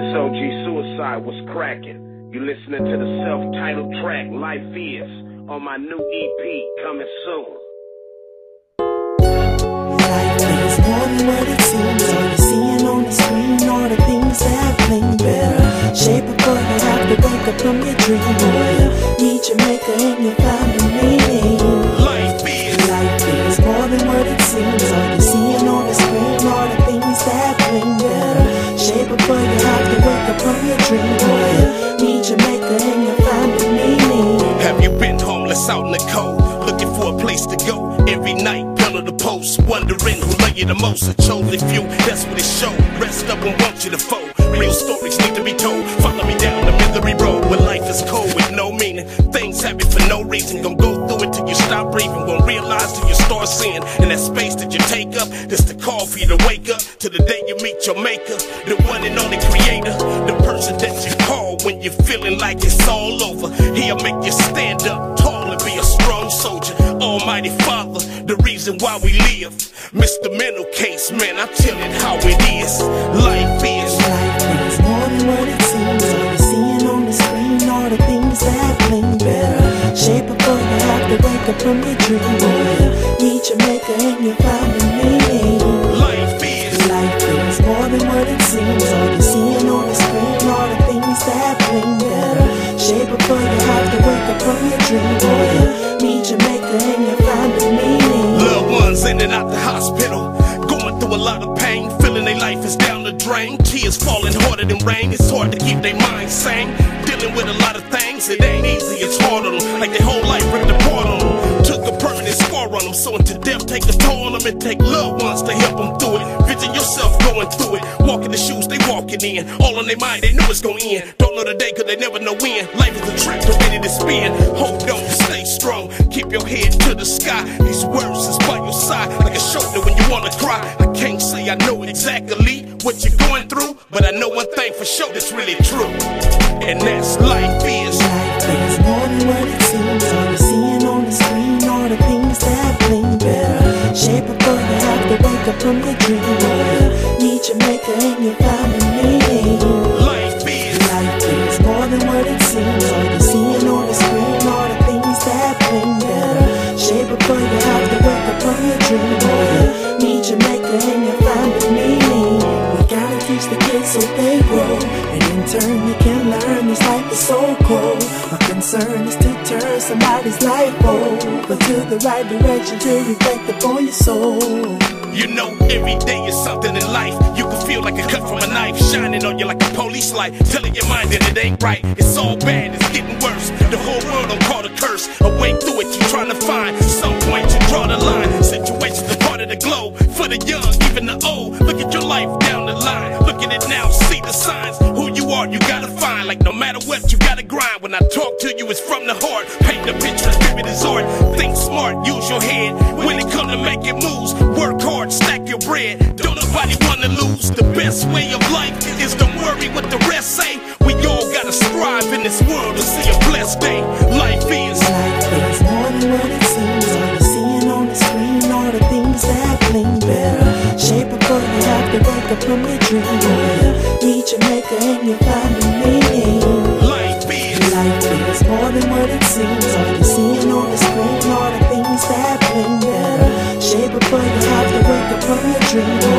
This OG Suicide was cracking. You listening to the self-titled track, Life Is, on my new EP, coming soon. Life is more than what it seems. All you're seeing on the screen, all the things that bling better. Shape before you have to wake up from your dream. Meet your maker and you find the meaning. Life is more than what it seems. All you're seeing on the screen, all the things that bling better. Shape before you have to wake up from your dream. Meet your maker and you find the meaning. Have you been homeless out in the cold, looking for a place to go every night? The post, wondering who love you the most. A chosen few, that's what it show. Rest up and want you to fold. Real stories need to be told. Follow me down the misery road where life is cold with no meaning. Things happen for no reason. Gonna go through it till you stop breathing. Won't realize till you start seeing. In that space that you take up, that's the call for you to wake up to the day you meet your maker, the one and only creator, the person that you call when you're feeling like it's all over. He'll make you stand up tall and be a strong soldier. Almighty Father, the reason why we live. Mr. Mental Case, man, I tell it how it is. Life is more than what it seems. All you're seeing on the screen, all the things that bling better. Shape before you have to wake up from your dream. Meet your maker and you find the meaning. Life is more than what it seems. All you're seeing on the screen, all the things that bling better. Shape before you have to wake up from your dream. Meet your maker and you find the meaning. Loved ones in and out the hospital, going through a lot of pain, feeling their life is down the drain. Tears falling harder than rain. It's hard to keep their minds sane. Dealing with a lot of things, it ain't easy, it's hard on them. Like their whole life ripped apart on them. Took a permanent scar on them. So until death take a toll on them, it take loved ones to help them through it. Vision yourself going through it. Walking the shoes they walking in. All on their mind, they know it's gonna end. Don't know the day cause they never know when. Life is a trip, so ready to spin. Hold on, stay strong. Keep your head to the sky. These words is by your side, like a shoulder when you wanna cry. I can't say I know exactly what you're going through, but I know one thing for sure that's really true, and that's life is. Life is more than what it seems. All you're seeing on the screen, all the things that bling better. Shape before you have to wake up from your dream. Meet your maker and you find the meaning. Life is more than what it seems. All you're seeing on the screen, all the things that bling better. Shape before you have to wake up from your dream. Meet your maker and you find the meaning. We gotta teach the kids so they grow, and in turn you can learn this life is so cold. My concern is to turn somebody's life over to the right direction to reflect upon your soul. You know, every day is something in life. You can feel like a cut from a knife, shining on you like a police light, telling your mind that it ain't right. It's all bad, it's getting worse. The whole world don't call a curse. A way through it, you're trying to find. Some point you draw the line. Situations are part of the globe. For the young, even the old. Look at your life down the line. Look at it now, see the signs. Who you are, you gotta find. Like no matter what, you gotta grind. When I talk to you, it's from the heart. Paint the picture as vivid as art. Think smart, use your head. When it come to making moves, work hard, stack your bread. Don't nobody wanna lose. The best way of life is don't worry what the rest say. We all gotta strive in this world to see a blessed day. Life is more than what it seems. All you're seeing on the screen, all the things that bling better. Shape before you have to wake up from your dream. Meet your maker and you find the meaning. Life is more than what it seems. All you're seeing on the screen, all the things that bling better. Shape before you have to wake up from your dream.